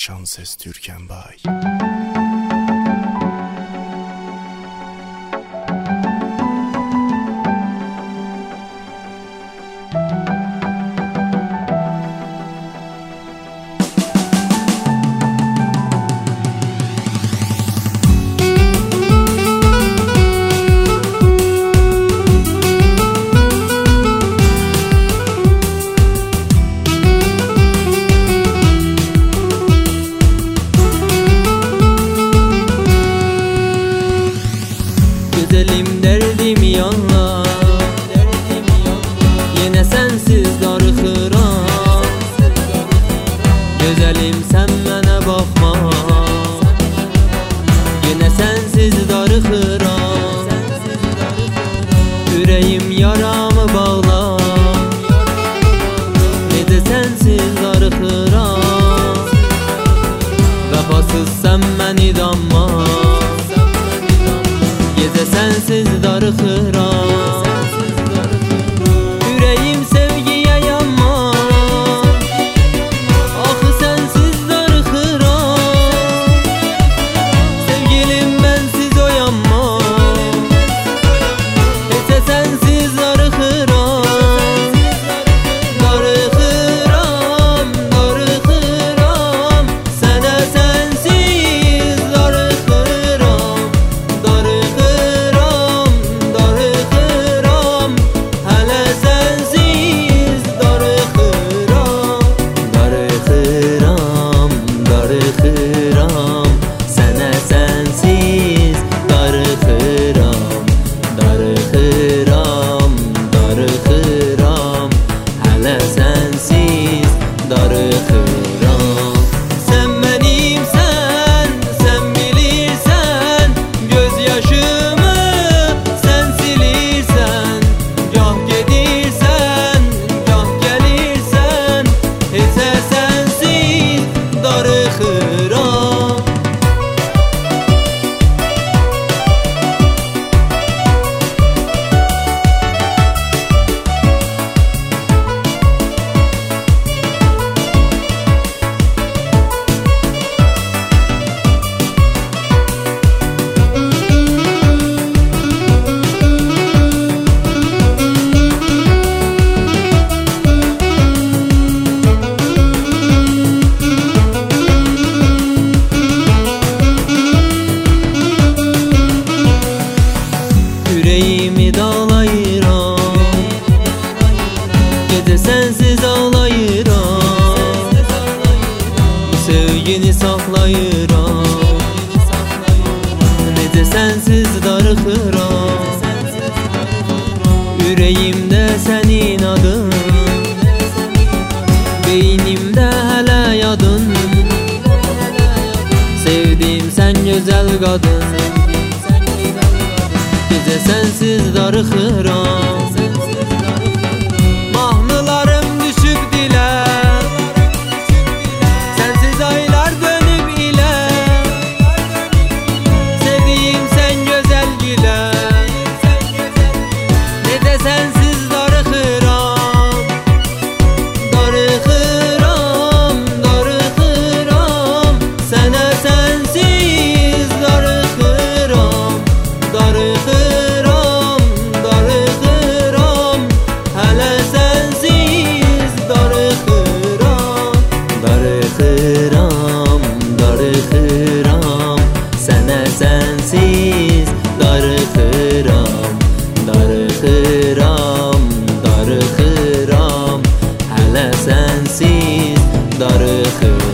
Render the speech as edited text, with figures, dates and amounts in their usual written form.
Şan Ses Türkenbay. Güzelim derdim yanlar, yine sensiz darıxıram. Güzelim sen mənə baxma, yine sensiz darıxıram. Ürəyim yaramı bağla, necə sensiz darıxıram. Vəfasız sen məni danma, gecə sensiz darıxıram. Ürəyim sevgiyə yanmaz, axı sensiz darıxıram. Sevgilim mənsiz oyanmaz, gecə sensiz darıxıram. Darıxıram, darıxıram, sənə sensiz darıxıram. Darıxıram, darıxıram, hələ sensiz darıxıram. Darıxıram, darıxıram, sənə sensiz darıxıram. Darıxıram, darıxıram, hələ sensiz darıxıram. Sən mənimsən, sən bilirsən, göz yaşımı sən silirsən. Gah gedirsən, gah gəlirsən, heçə sensiz darıxıram. Yüreğimi dağlayıram, gece sensiz ağlayıram. Bu sevgini saklayıram, necə sensiz darıxıram. Yüreğimdə sənin adın, beynimdə hələ yadın. Sevdim sən gözəl qadın, gecə sensiz darıxıram. Mahnılarım düşüb dilə, sensiz aylar dönüb ilə. Sevdiyim sən gözəl gülə, necə sensiz darıxıram. Darıxıram, darıxıram, sənə sensiz darıxıram. Darıxıram, darıxıram, hələ sensiz darıxıram. Darıxıram, darıxıram, sənə sensiz darıxıram. Darıxıram, darıxıram, hələ sensiz darıxıram.